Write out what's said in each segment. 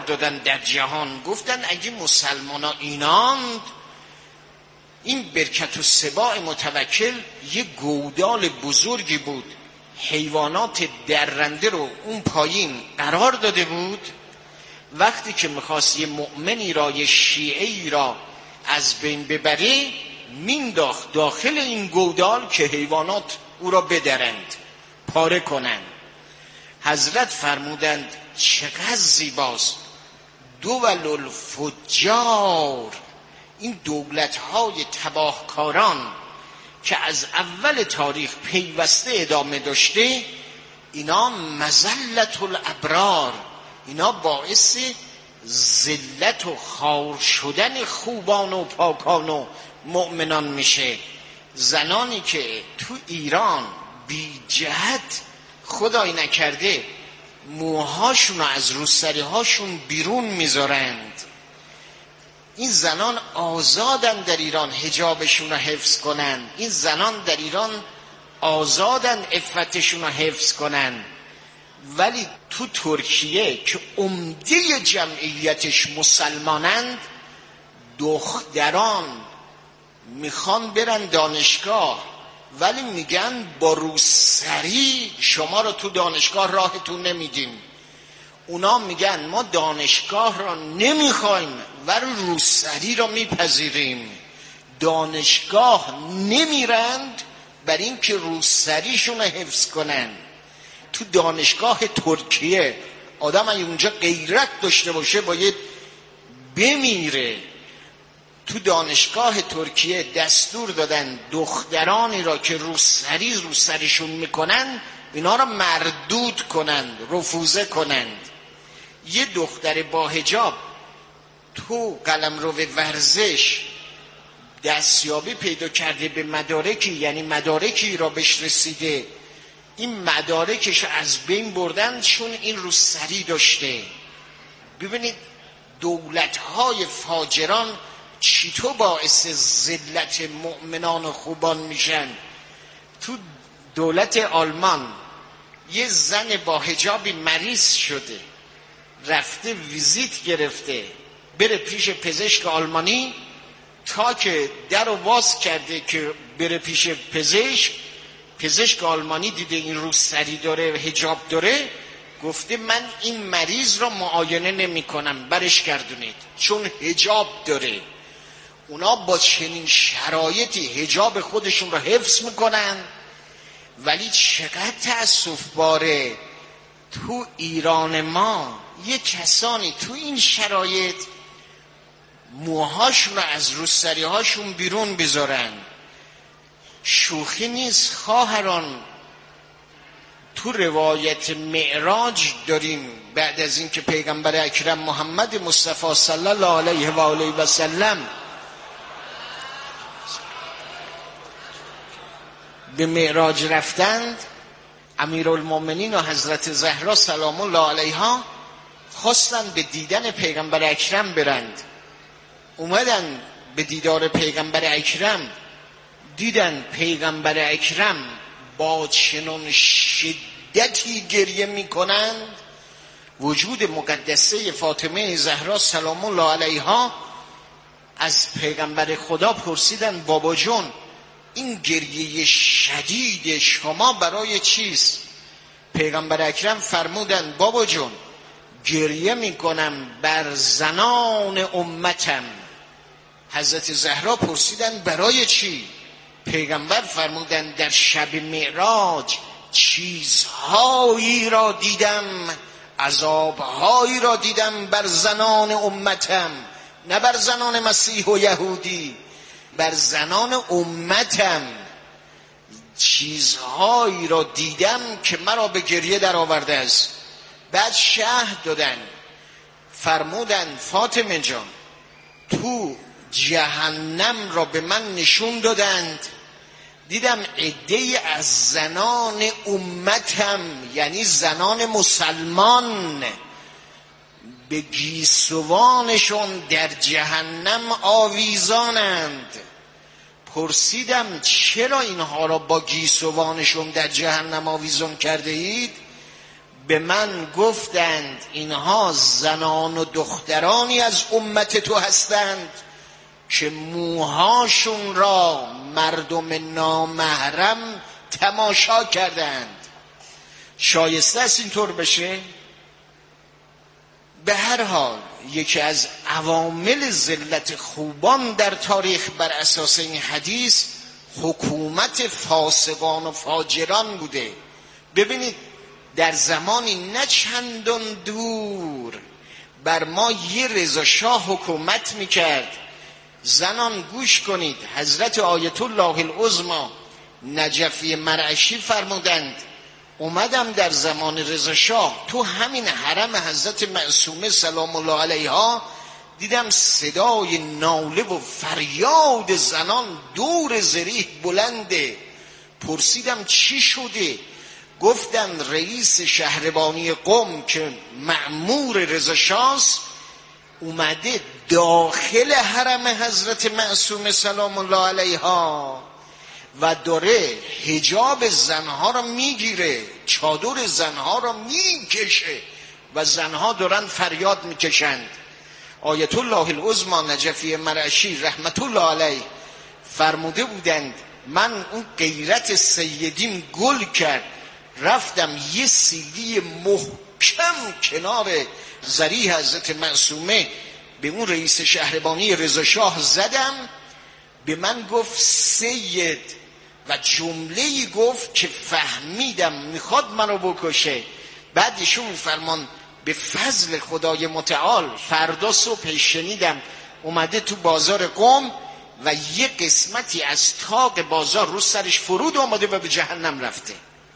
دادن در جهان. گفتن اگه مسلمان ها ایناند، این برکت و سباع متوکل یه گودال بزرگی بود، حیوانات درنده رو اون پایین قرار داده بود. وقتی که میخواست یه مؤمنی را، یه شیعه‌ای را از بین ببره، مینداخت داخل این گودال که حیوانات او را بدرند، پاره کنند. حضرت فرمودند چقدر زیباست. دول الفجار، این دولت‌های تباهکاران که از اول تاریخ پیوسته ادامه داشته، اینا مذلت الابرار، اینا باعث ذلت و خوار شدن خوبان و پاکان و مؤمنان میشه. زنانی که تو ایران بی جهت خدای نکرده موهاشون رو از روسری هاشون بیرون میذارند، این زنان آزادن در ایران حجابشون رو حفظ کنن، این زنان در ایران آزادن عفتشون رو حفظ کنن. ولی تو ترکیه که عمده جمعیتش مسلمانند، دختران میخوان برن دانشگاه ولی میگن با روسری شما رو تو دانشگاه راهتون نمیدیم. اونا میگن ما دانشگاه را نمیخوایم ولی روسری را میپذیریم. دانشگاه نمیرند برای اینکه روسریشون رو حفظ کنن. تو دانشگاه ترکیه آدم اگه اونجا غیرت داشته باشه باید بمیره. تو دانشگاه ترکیه دستور دادن دخترانی را که روسریشون میکنن اینا را مردود کنند، رفوزه کنند. یه دختر با حجاب تو قلمرو ورزش دستیابی پیدا کرده به مدارکی، یعنی مدارکی را بهش رسیده، این مدارکش از بین بردن چون این روسری داشته. ببینید دولت‌های فاجران چطور باعث ذلت مؤمنان و خوبان میشن. تو دولت آلمان یه زن با حجابی مریض شده، رفته ویزیت گرفته بره پیش پزشک آلمانی، تا که در رو باز کرده که بره پیش پزشک آلمانی دیده این روسری داره و حجاب داره، گفته من این مریض را معاینه نمی کنم، برش گردونید چون حجاب داره. اونا با چنین شرایطی حجاب خودشون را حفظ میکنن. ولی چقدر تأسف باره تو ایران ما یه کسانی تو این شرایط موهاشون رو از روسری هاشون بیرون بذارن. شوخی نیست خواهران. تو روایت معراج داریم بعد از این که پیغمبر اکرم محمد مصطفی صلی الله علیه و آله و سلم به معراج رفتند، امیرالمومنین و حضرت زهرا سلام الله علیها خواستن به دیدن پیغمبر اکرم برند. اومدن به دیدار پیغمبر اکرم، دیدن پیغمبر اکرم با چنان شدتی گریه میکنند. وجود مقدسه فاطمه زهرا سلام الله علیها از پیغمبر خدا پرسیدن بابا جون این گریه شدید شما برای چیست؟ پیغمبر اکرم فرمودن بابا جون گریه میکنم بر زنان امتم. حضرت زهرا پرسیدن برای چی؟ پیغمبر فرمودن در شب معراج چیزهایی را دیدم، عذابهایی را دیدم بر زنان امتم، نه بر زنان مسیح و یهودی، بر زنان امتم. چیزهایی را دیدم که مرا به گریه در آورده است. بعد شهر دادن، فرمودن فاطمه جان تو جهنم را به من نشون دادند، دیدم عده‌ای از زنان امتم یعنی زنان مسلمان به گیسوانشون در جهنم آویزانند. پرسیدم چرا اینها را با گیسوانشون در جهنم آویزان کرده اید؟ به من گفتند اینها زنان و دخترانی از امت تو هستند که موهاشون را مردم نامحرم تماشا کردند. شایسته است اینطور بشه؟ به هر حال یکی از عوامل ذلت خوبان در تاریخ بر اساس این حدیث حکومت فاسقان و فاجران بوده. ببینید در زمانی نه چندان دور بر ما یه رضا شاه حکومت میکرد. زنان گوش کنید، حضرت آیت الله العظمی نجفی مرعشی فرمودند اومدم در زمان رضا شاه تو همین حرم حضرت معصومه سلام الله علیها، دیدم صدای ناله و فریاد زنان دور ذریح بلنده. پرسیدم چی شده؟ گفتن رئیس شهربانی قم که مأمور رضا شاه اومده داخل حرم حضرت معصومه سلام الله علیها و داره حجاب زنها را میگیره، چادر زنها را میکشه و زنها دارن فریاد میکشند. آیت الله العظمی نجفی مرعشی رحمت الله علیه فرموده بودند من اون غیرت سیدیم گل کرد، رفتم یه سیلی محکم کنار ذریح حضرت معصومه به اون رئیس شهربانی رضا شاه زدم. به من گفت سید و جمله‌ای گفت که فهمیدم میخواد منو بکشه. بعد ایشون فرمان به فضل خدای متعال فردا صبح شنیدم اومده تو بازار قم و یه قسمتی از طاق بازار رو سرش فرود آمده و به جهنم رفته.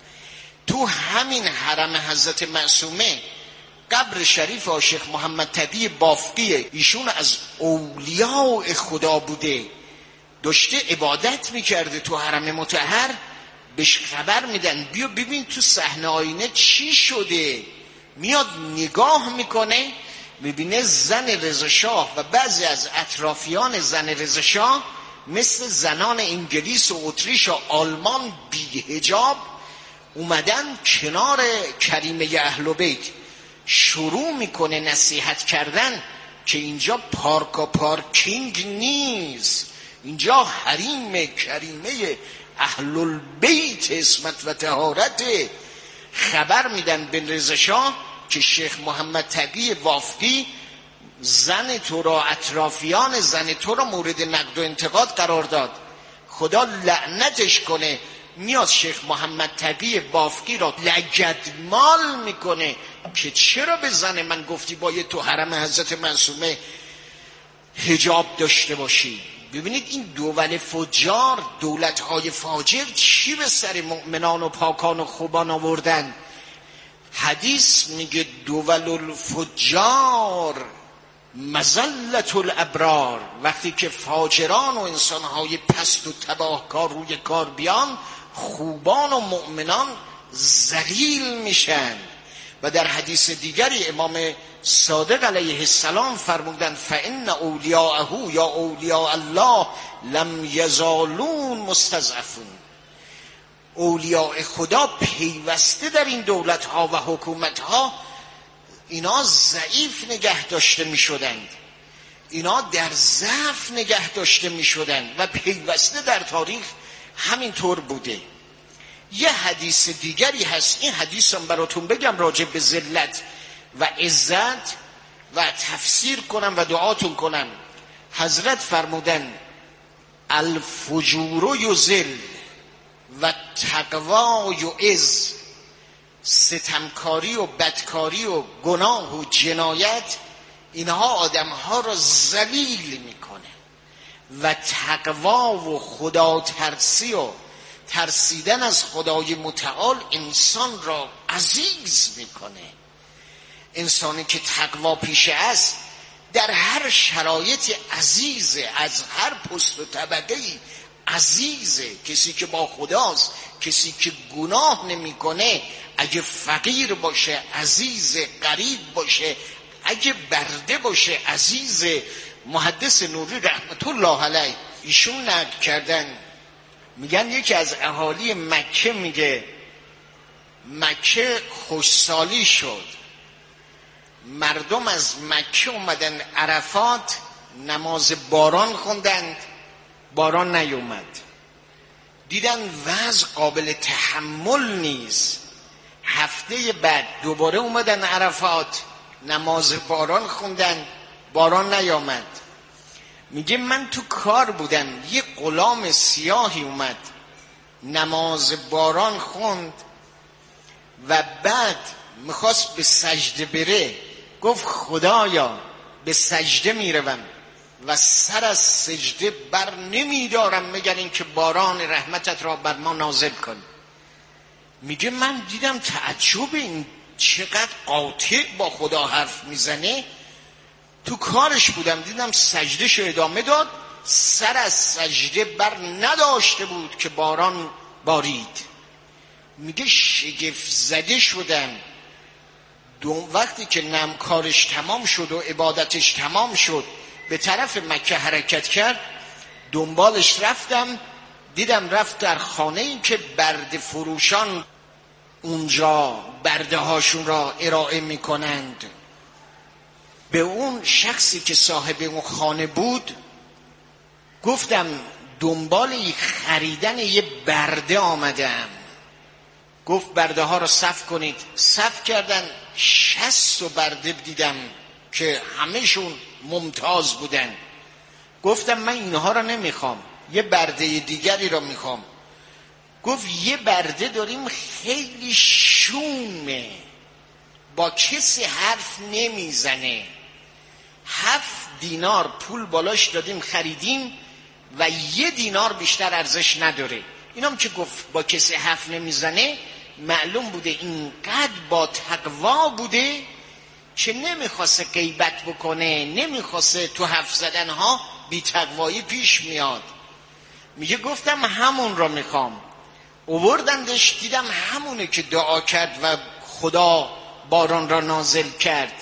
تو همین حرم حضرت معصومه قبر شریف عاشق محمد تقی بافقی، ایشون از اولیاء خدا بوده، داشته عبادت میکرده تو حرم مطهر. بهش خبر میدن بیا ببین تو صحنه آینه چی شده. میاد نگاه میکنه میبینه زن رضا شاه و بعضی از اطرافیان زن رضا شاه مثل زنان انگلیس و اتریش و آلمان بی حجاب اومدن کنار کریمه اهل بیت. شروع میکنه نصیحت کردن که اینجا پارک و پارکینگ نیست، اینجا حریم کریمه اهل البیت اسمت و طهارت. خبر میدن به رضا شاه که شیخ محمد تقی وافقی زن تو را، اطرافیان زن تو را مورد نقد و انتقاد قرار داد، خدا لعنتش کنه. میاد شیخ محمد تقی بافقی را لگدمال میکنه که چرا به زن من گفتی باید تو حرم حضرت معصومه حجاب داشته باشی. ببینید این دول فجار، دولت‌های فاجر چی به سر مؤمنان و پاکان و خوبان آوردن. حدیث میگه دول الفجار مذلت الابرار. وقتی که فاجران و انسان‌های پست و تباهکار روی کار بیان، خوبان و مؤمنان ذلیل میشن. و در حدیث دیگری امام صادق علیه السلام فرمودند فإن اولیاءه یا اولیاء الله لم یزالون مستضعفون. اولیاء خدا پیوسته در این دولت‌ها و حکومت‌ها اینا ضعیف نگه داشته می‌شدند، اینا در ضعف نگه داشته می‌شدند و پیوسته در تاریخ همینطور بوده. یه حدیث دیگری هست، این حدیث هم براتون بگم راجع به ذلت و عزت و تفسیر کنم و دعاتون کنم. حضرت فرمودن الفجور یذل و تقوا یعز. ستمکاری و بدکاری و گناه و جنایت اینها آدمها را ذلیل میکنه و تقوا و خدا ترسی و ترسیدن از خدای متعال انسان را عزیز میکنه. انسانی که تقوا پیشه است در هر شرایط عزیزه، از هر پست و طبقه‌ای عزیزه. کسی که با خداست، کسی که گناه نمیکنه، اگه فقیر باشه عزیزه، غریب باشه اگه برده باشه عزیزه. محدث نوری رحمت الله علیه ایشون نقل کردن، میگن یکی از اهالی مکه میگه مکه خوشسالی شد، مردم از مکه اومدن عرفات نماز باران خوندند، باران نیومد. دیدن وضع قابل تحمل نیست. هفته بعد دوباره اومدن عرفات نماز باران خوندن، باران نیامد. میگه من تو کار بودم، یه غلام سیاهی اومد نماز باران خوند و بعد میخواست به سجده بره، گفت خدایا به سجده میروم و سر از سجده بر نمیدارم مگر اینکه باران رحمتت را بر ما نازل کن. میگه من دیدم تعجب، این چقدر قاطع با خدا حرف میزنه. تو کارش بودم دیدم سجدهش ادامه داد، سر از سجده بر نداشته بود که باران بارید. میگه شگفت زده شدم. وقتی که کارش تمام شد و عبادتش تمام شد به طرف مکه حرکت کرد، دنبالش رفتم، دیدم رفت در خانه‌ای که برده فروشان اونجا برده هاشون را ارائه میکنند. به اون شخصی که صاحب اون خانه بود گفتم دنبال خریدن یه برده آمدم. گفت برده ها رو صف کنید. صف کردن، 60 برده دیدم که همهشون ممتاز بودن. گفتم من اینها رو نمیخوام، یه برده دیگری رو میخوام. گفت یه برده داریم خیلی شومه، با کسی حرف نمیزنه، 7 دینار پول بالاش دادیم خریدیم و 1 دینار بیشتر ارزش نداره. اینم که گفت با کسی حرف نمیزنه، معلوم بوده اینقدر با تقوا بوده که نمیخواسته غیبت بکنه، نمیخواسته تو حرف زدنها بی تقوایی پیش میاد. میگه گفتم همون رو میخوام. آوردندش، دیدم همونه که دعا کرد و خدا باران را نازل کرد.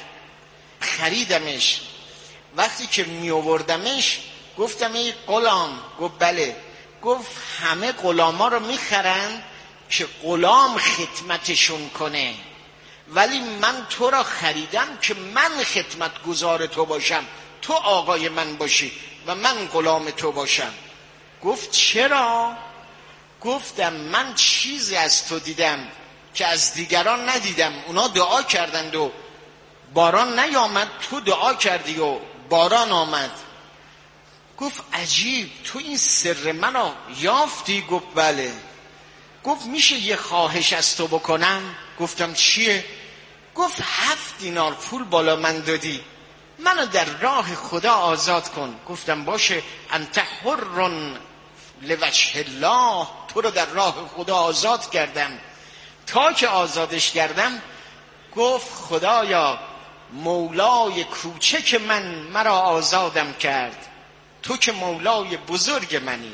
خریدمش. وقتی که می آوردمش گفتم ای غلام. گفت بله. گفت همه غلاما رو میخرن که غلام خدمتشون کنه، ولی من تو را خریدم که من خدمت گزار تو باشم، تو آقای من باشی و من غلام تو باشم. گفت چرا؟ گفتم من چیزی از تو دیدم که از دیگران ندیدم. اونا دعا کردند و باران نیامد، تو دعا کردی و باران آمد. گفت عجیب، تو این سر منو یافتی؟ گفت بله. گفت میشه یه خواهش از تو بکنم؟ گفتم چیه؟ گفت 7 دینار پول بالا من دادی، منو در راه خدا آزاد کن. گفتم باشه، انت حر لوجه الله، تو رو در راه خدا آزاد کردم. تا که آزادش کردم گفت خدایا مولای کوچک من مرا آزادم کرد، تو که مولای بزرگ منی.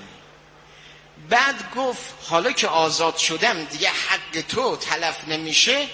بعد گفت حالا که آزاد شدم دیگه حق تو تلف نمیشه.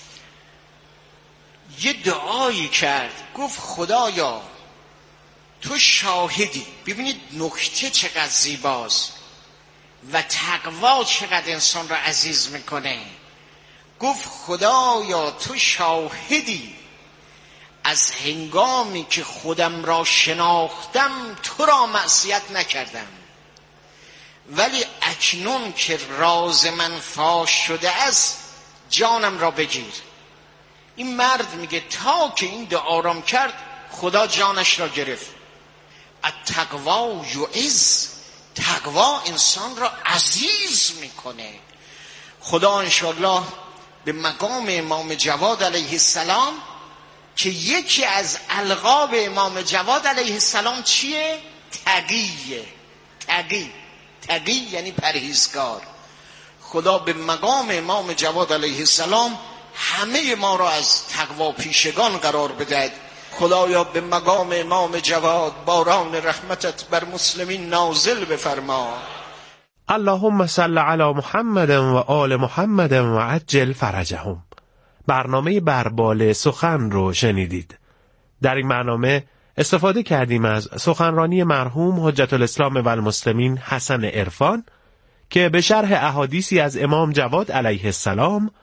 یه دعایی کرد، گفت خدایا تو شاهدی. ببینید نکته چقدر زیباست و تقوا چقدر انسان را عزیز میکنه. گفت خدایا تو شاهدی، از هنگامی که خودم را شناختم تو را معصیت نکردم، ولی اکنون که راز من فاش شده است جانم را بگیر. این مرد میگه تا که این دعا را کرد خدا جانش را گرفت. التقوا یعز، تقوا انسان را عزیز میکنه. خدا انشاءالله به مقام امام جواد علیه السلام که یکی از القاب امام جواد علیه السلام چیه؟ تقیه. تقی یعنی پرهیزگار. خدا به مقام امام جواد علیه السلام همه ما را از تقوا پیشگان قرار بدهد. خدایا به مقام امام جواد باران رحمتت بر مسلمین نازل بفرما. اللهم صل علی محمد و آل محمد و عجل فرجهم. برنامه بربال سخن رو شنیدید. در این برنامه استفاده کردیم از سخنرانی مرحوم حجت الاسلام و المسلمین حسن عرفان که به شرح احادیثی از امام جواد علیه السلام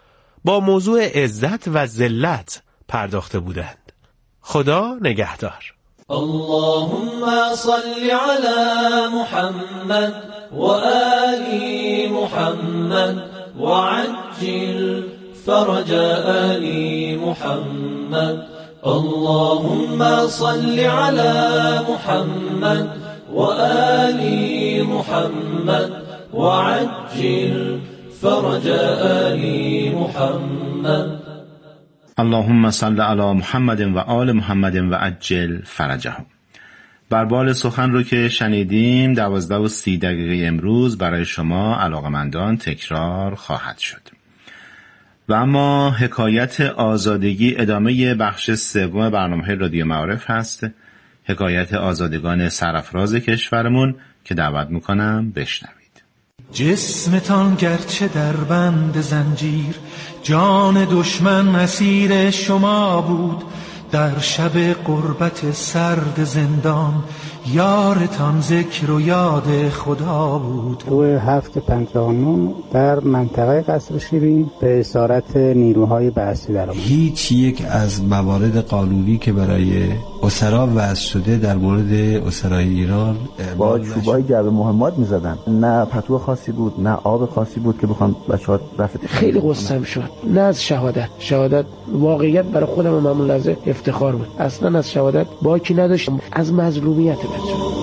با موضوع عزت و ذلت پرداخته بودند. خدا نگهدار. اللهم صل على محمد و آل محمد وعجل فرج آل محمد. اللهم صل على محمد و آل محمد وعجل فرج آل محمد. اللهم صل علی محمد و آل محمد و عجل فرجهم. بربال سخن رو که شنیدیم 12:30 امروز برای شما علاقمندان تکرار خواهد شد. و اما حکایت آزادگی ادامه بخش سوم برنامه رادیو معارف هست. حکایت آزادگان سرافراز کشورمون که دعوت میکنم بشنوید. جسمتان گرچه در بند زنجیر، جان دشمن اسیر شما بود. در شب غربت سرد زندان، یارتان ذکر و یاد خدا بود. تو 7/59 در منطقه قصر شیرین به اسارت نیروهای بعثی در آمد. هیچ یک از موارد قانونی که برای اسرا وضع شده در مورد اسرای ایران با چوبای جعبه مهمات می‌زدن. نه پتو خاصی بود، نه آب خاصی بود که بخوام بچه‌ها رفت. خیلی قصه‌ام شد. نه از شهادت واقعیت برای خودم معمول لحظه افتخار بود. اصلا از شهادت باکی نداشتم، از مظلومیت بچه‌ها.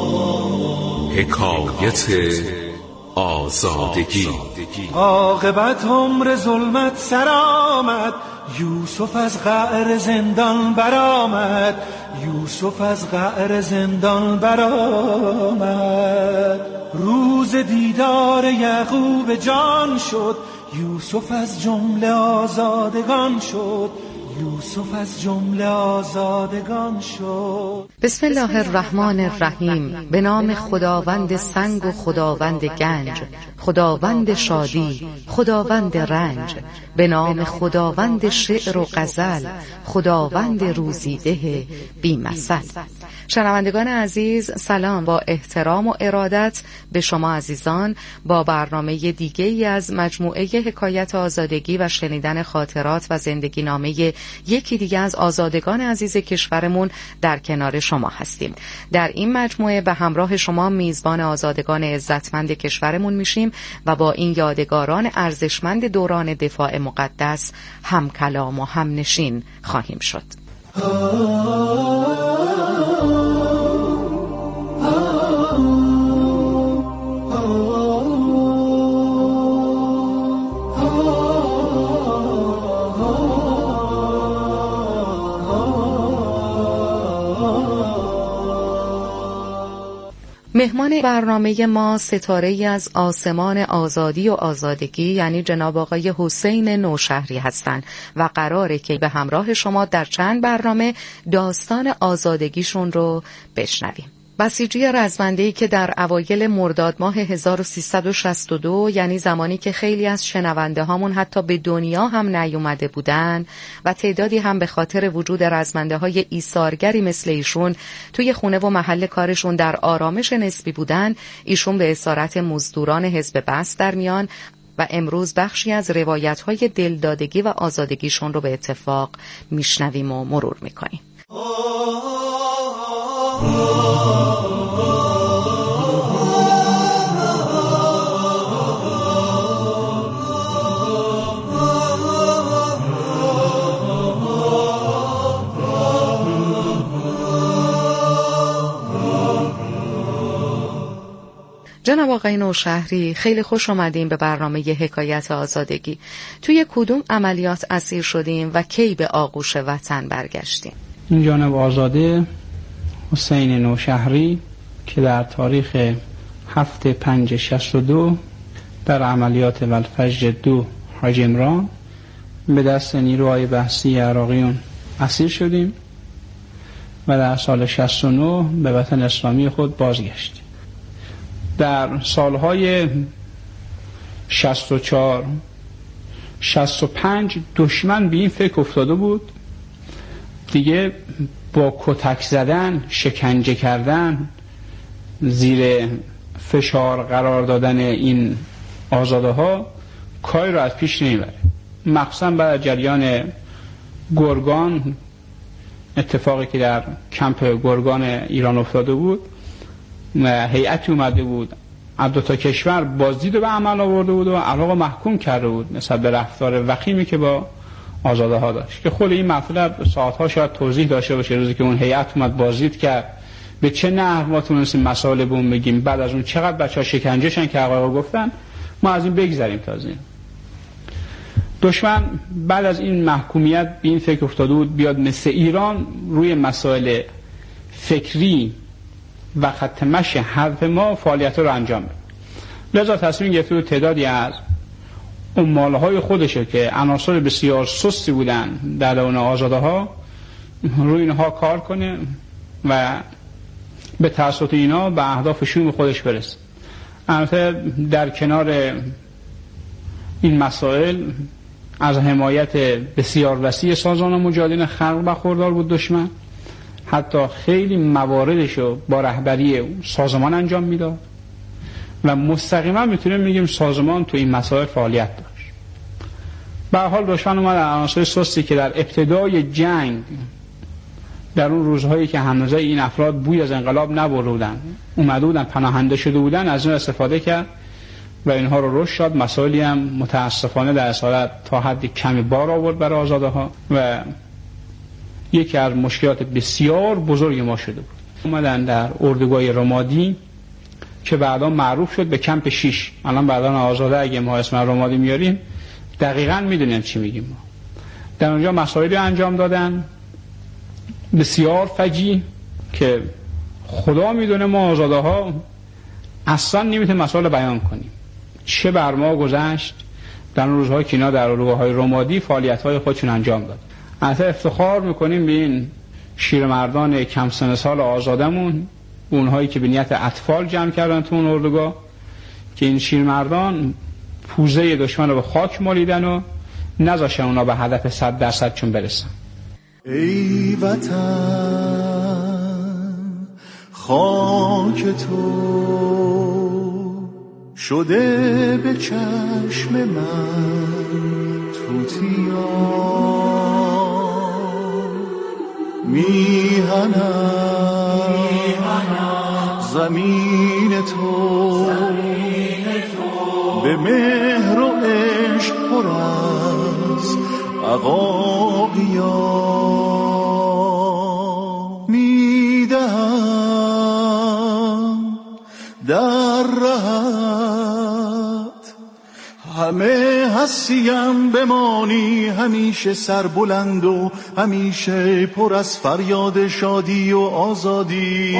حکایت آزادگی. عاقبت عمر ظلمت سر آمد، یوسف از قعر زندان برآمد. یوسف از قعر زندان برآمد. روز دیدار یعقوب جان شد، یوسف از جمله آزادگان شد. یوسف از جمله آزادگان شد. بسم الله الرحمن الرحیم. به نام خداوند سنگ و خداوند گنج، خداوند شادی، خداوند رنج. به نام خداوند شعر و غزل، خداوند روزیده بی مثل. شنوندگان عزیز سلام. با احترام و ارادت به شما عزیزان با برنامه دیگه ای از مجموعه حکایت آزادگی و شنیدن خاطرات و زندگی نامه یکی دیگه از آزادگان عزیز کشورمون در کنار شما هستیم. در این مجموعه به همراه شما میزبان آزادگان عزتمند کشورمون میشیم و با این یادگاران ارزشمند دوران دفاع مقدس هم کلام و هم نشین خواهیم شد. مهمان برنامه ما ستاره‌ای از آسمان آزادی و آزادگی یعنی جناب آقای حسین نوشهری هستند و قراره که به همراه شما در چند برنامه داستان آزادگیشون رو بشنویم. بسیجی رزمنده‌ای که در اوایل مرداد ماه 1362 یعنی زمانی که خیلی از شنونده هامون حتی به دنیا هم نیومده بودن و تعدادی هم به خاطر وجود رزمنده های ایثارگری مثل ایشون توی خونه و محل کارشون در آرامش نسبی بودن، ایشون به اسارت مزدوران حزب بعث در میان و امروز بخشی از روایت‌های دلدادگی و آزادگیشون رو به اتفاق میشنویم و مرور میکنیم. جناب آقای نوشهری خیلی خوش اومدیم به برنامه حکایت آزادگی. توی کدوم عملیات اسیر شدیم و کی به آغوش وطن برگشتیم؟ این جانب آزاده حسین نوشهری که در تاریخ 7/5/62 در عملیات والفجر 2 حاج عمران به دست نیروهای بحثی عراقیون اسیر شدیم و در سال 69 به وطن اسلامی خود بازگشتیم. در سالهای 64 65 دشمن به این فکر افتاده بود دیگه با کتک زدن، شکنجه کردن، زیر فشار قرار دادن این آزاده ها کاری رو از پیش نمیبره. مخصوصا بعد از جریان گرگان، اتفاقی که در کمپ گرگان ایران افتاده بود، هیئتی اومده بود از 2 کشور بازدید رو به عمل آورده بود و عراق محکوم کرده بود نسبت به رفتار وخیمی که با آزاده ها داشت، که خود این مطلب ساعتها شاید توضیح داشته باشه. روزی که اون هیئت اومد بازدید کرد به چه نحو ما تونستیم مسائل به اون بگیم، بعد از اون چقدر بچه‌ها شکنجه شدن که حقایق گفتن، ما از این بگذریم. تازه دشمن بعد از این محکومیت به این فکر افتاده بود بیاد مثل ایران روی مسائل فکری و خط مشی حرف ما فعالیت رو انجام بده. لذا تصمیم گرفته بود تعدادی از عمالهای خودشه که عناصر بسیار سستی بودن در اون آزاده ها، روی اینها کار کنه و به توسط اینا به اهداف شوم خودش برسه. البته در کنار این مسائل از حمایت بسیار وسیع سازمان مجاهدین خلق برخوردار بود دشمن، حتی خیلی مواردشو با رهبری سازمان انجام میداد و مستقیما میتونیم میگیم سازمان تو این مسائل فعالیت داشت. به هر حال دشمن اومد عناصر سستی که در ابتدای جنگ، در اون روزهایی که هنوز این افراد بوی از انقلاب نبرده بودن، اومده بودن پناهنده شده بودن، از اون استفاده کرد و اینها رو رشد داد. مسائلی هم متاسفانه در اصالت تا حدی کمی بار آورد برای آزاده ها و یکی از مشکلات بسیار بزرگ ما شده بود. اومدن در اردوگاه رمادی که بعدا معروف شد به کمپ 6، الان بعدا آزاده اگه ما اسم رمادی میاریم دقیقاً میدونیم چی میگیم. ما در اونجا مسائلی انجام دادن بسیار فجیع که خدا میدونه ما آزاده ها اصلا نمیتونیم مسائل بیان کنیم. چه بر ما گذشت در اون روزها که اینا در اردوگاه‌های رمادی فعالیت‌های خودشون انجام داد. البته افتخار میکنیم به این شیرمردان کم سن سال آزادمون، اونهایی که به نیت اطفال جمع کردن تو اون اردوگاه، که این شیرمردان پوزه دشمن رو به خاک مالیدن و نذاشتن اونا به هدف 100% چون برسن. ای وطن خاک تو شده به چشم من توتیا، میهنم زمین تو به مهر و عشق پر از عقاقیا، میدهم در رهت همه هستیم بمانی، همیشه سربلند و همیشه پر از فریاد شادی و آزادی.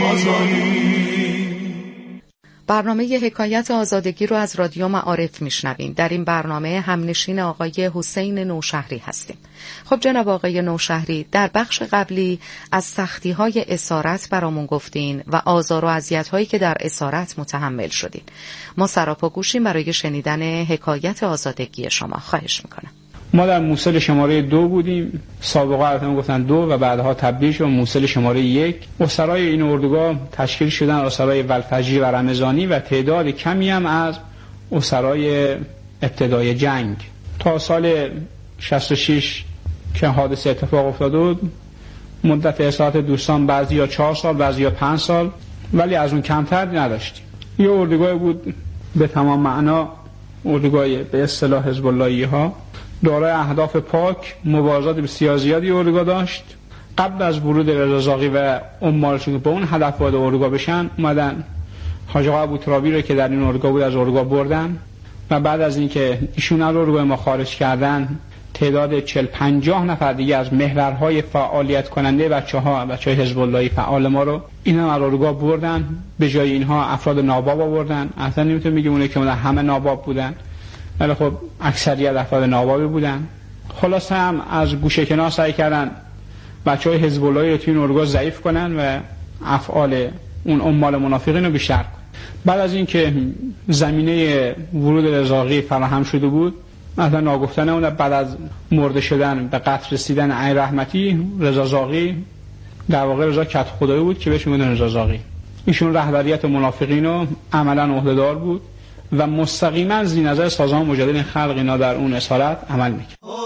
برنامه حکایت آزادگی رو از رادیو معارف میشنویم. در این برنامه همنشین آقای حسین نوشهری هستیم. خب جناب آقای نوشهری، در بخش قبلی از سختی‌های اسارت برامون گفتین و آزار و اذیت‌هایی که در اسارت متحمل شدین. ما سراپا گوشیم برای شنیدن حکایت آزادگی شما. خواهش میکنم. ما در موصل شماره 2 بودیم، سابقا البته گفتن 2 و بعدها تبدیل شد موصل شماره 1. اسرای این اردوگاه تشکیل شدن اسرای ولفجی و رمضانی و تعداد کمی هم از اسرای ابتدای جنگ. تا سال 66 که حادثه اتفاق افتاد بود، مدت اسارت دوستان بعضیا 4 سال بعضیا 5 سال، ولی از اون کمتر نداشتیم. یه اردوگاه بود به تمام معنا اردوگاه به اصطلاح حزب اللهی ها، دارای اهداف پاک، مبارزات بسیار زیادی اردوگاه داشت. قبل از ورود رضا زاغی و عمالشون به اون هدف وارد اردوگاه بشن، اومدن حاج آقا ابوترابی رو که در این اردوگاه بود از اردوگاه بردن و بعد از اینکه ایشون از اردوگاه ما خارج کردن، تعداد 40-50 نفر دیگه از محورهای فعالیت کننده بچه‌های حزب اللهی فعال ما رو اینا از اردوگاه بردن، به جای اینها افراد ناباب آوردن. اصلا نمیتونم بگم اونایی که همه ناباب بودن، ولی خب اکثریت افراد نابابی بودن. خلاصه هم از گوشه کنار سعی کردن بچهای حزب اللهی رو توی این اردوگاه ضعیف کنن و افعال اون عمال منافقین رو بیشتر کنن. بعد از اینکه زمینه ورود رضاغی فراهم شده بود، مثلا ناگفتنه اون بعد از مرده شدن به قتل رسیدن عین رحمتی، رضا زاغی در واقع رضا کت خدایی بود که بهش میگن رضا زاغی. ایشون رهبریت منافقین رو عملاً عهده‌دار بود و مستقیما زیر نظر سازمان مجاهدین خلق اینا در اون اسارت عمل میکرد.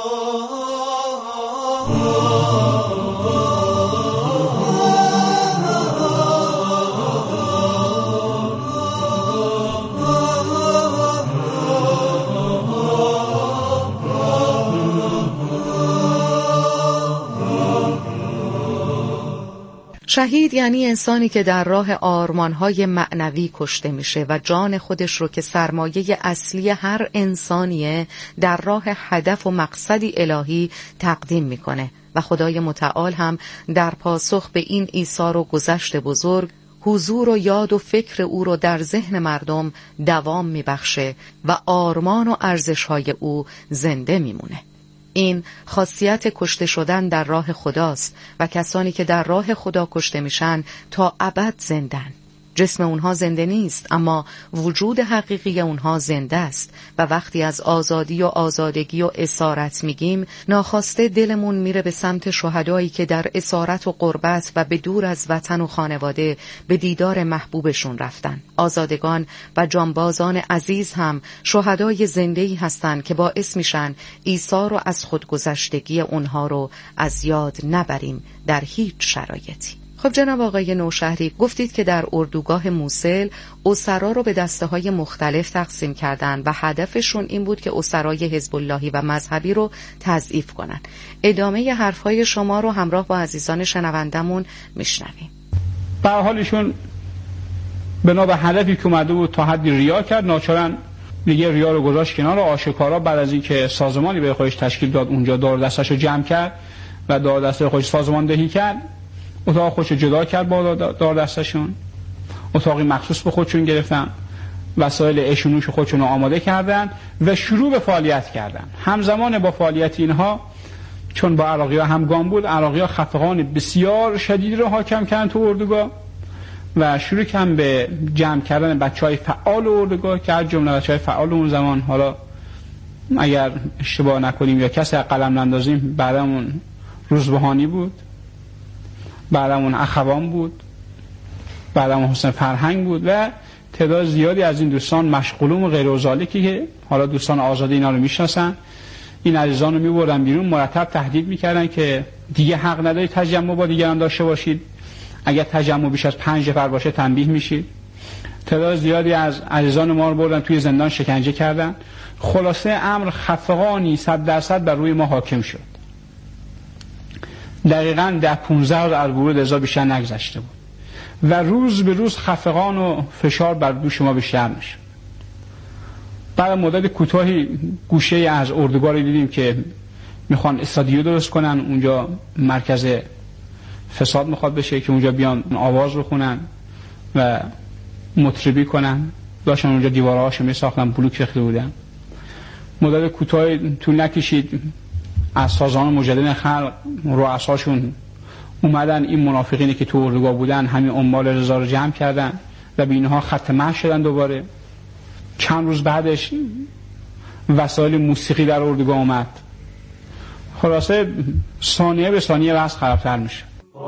شهید یعنی انسانی که در راه آرمانهای معنوی کشته میشه و جان خودش رو که سرمایه اصلی هر انسانیه در راه هدف و مقصدی الهی تقدیم میکنه و خدای متعال هم در پاسخ به این ایثار و گذشت بزرگ حضور و یاد و فکر او رو در ذهن مردم دوام میبخشه و آرمان و ارزش‌های او زنده میمونه. این خاصیت کشته شدن در راه خداست و کسانی که در راه خدا کشته میشن تا ابد زندن. جسم اونها زنده نیست، اما وجود حقیقی اونها زنده است و وقتی از آزادی و آزادگی و اسارت میگیم، ناخواسته دلمون میره به سمت شهدایی که در اسارت و غربت و به دور از وطن و خانواده به دیدار محبوبشون رفتن. آزادگان و جانبازان عزیز هم شهدای زنده‌ای هستند که باعث میشن ایثار و از خودگذشتگی اونها رو از یاد نبریم در هیچ شرایطی. خب جناب آقای نوشهری، گفتید که در اردوگاه موصل اسرا رو به دسته‌های مختلف تقسیم کردن و هدفشون این بود که اسرای حزب اللهی و مذهبی رو تضعیف کنن. ادامه حرفهای شما رو همراه با عزیزان شنوندمون میشنویم. به هر حال ایشون بنا به هدفی که اومده بود تا حدی ریا کرد، ناچارا دیگه ریا رو گذاشت کنار و آشکارا بعد از اینکه سازمانی به خودش تشکیل داد اونجا دار دستشو جمع کرد و دار دست خودش سازماندهی کرد. اتاق خودش جدا کرد با دار دستشون، اتاقی مخصوص به خودشون گرفتن، وسایل اشونوش خودشون رو آماده کردن و شروع به فعالیت کردن. همزمان با فعالیت اینها، چون با عراقی‌ها همگام بود، عراقی‌ها خفقان بسیار شدیدی رو حاکم کردن تو اردوگاه و شروع کردن به جمع کردن بچهای فعال اردوگاه که از جمله بچهای فعال اون زمان، حالا اگر اشتباه نکنیم یا کسی قلم نندازیم، بعدمون روزبهانی بود، بعدمون اخوان بود، بعدمون حسین فرهنگ بود و تعداد زیادی از این دوستان مشغولون و غیر ذالکی که حالا دوستان آزادی اینا رو میشناسن. این عزیزان رو میبردن بیرون، مرتب تهدید میکردن که دیگه حق ندارید تجمع با دیگران داشته باشید، اگر تجمع بیش از 5 نفر باشه تنبیه میشید. تعداد زیادی از عزیزان ما رو بردن توی زندان شکنجه کردن. خلاصه امر خفقانی 100% بر روی ما حاکم شد. دقیقاً در 15 روز از ورود اعزا بیشتر نگذشته بود و روز به روز خفقان و فشار بر دوش ما بیشتر میشه. بعد مدت کوتاهی گوشه از اردوگاه رو دیدیم که میخوان استادیو درست کنن، اونجا مرکز فساد میخواد بشه که اونجا بیان آواز بخونن و مطربی کنن. داشتن اونجا دیوارهاشو میساختن، بلوک ریخته بودن. مدت کوتاهی طول نکشید از سازمان مجاهدین خلق رؤساشون اومدن این منافقینی که تو اردوگاه بودن همین عمال رضا رو جمع کردن و به اینها خط محو شدن. دوباره چند روز بعدش وسایل موسیقی در اردوگاه اومد. خلاصه ثانیه به ثانیه وضع خرابتر میشه.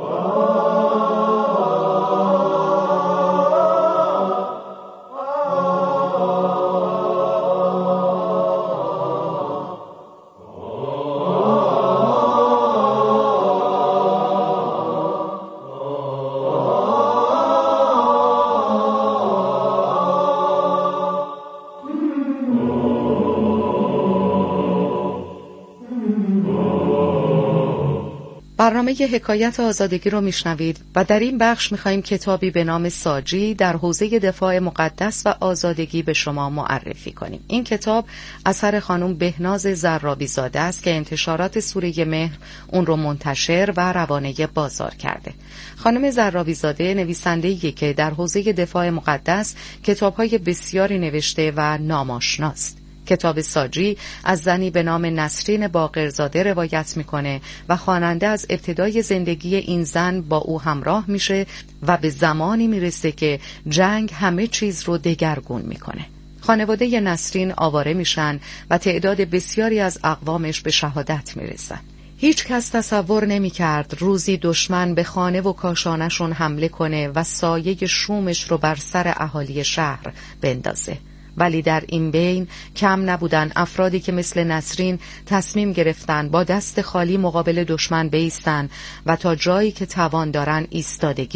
برنامه حکایت آزادگی رو میشنوید و در این بخش میخواییم کتابی به نام ساجی در حوزه دفاع مقدس و آزادگی به شما معرفی کنیم. این کتاب اثر خانم بهناز زرابی زاده است که انتشارات سوره مهر اون رو منتشر و روانه بازار کرده. خانم زرابی زاده نویسنده‌ایه که در حوزه دفاع مقدس کتاب‌های بسیاری نوشته و نام‌آشناست. کتاب ساجی از زنی به نام نسرین باقرزاده روایت میکنه و خواننده از ابتدای زندگی این زن با او همراه میشه و به زمانی میرسه که جنگ همه چیز رو دگرگون میکنه. خانواده نسرین آواره میشن و تعداد بسیاری از اقوامش به شهادت میرسن. هیچ کس تصور نمی‌کرد روزی دشمن به خانه و کاشانشون حمله کنه و سایه شومش رو بر سر اهالی شهر بندازه. ولی در این بین کم نبودن افرادی که مثل نسرین تصمیم گرفتن با دست خالی مقابل دشمن بایستن و تا جایی که توان دارن ایستادگی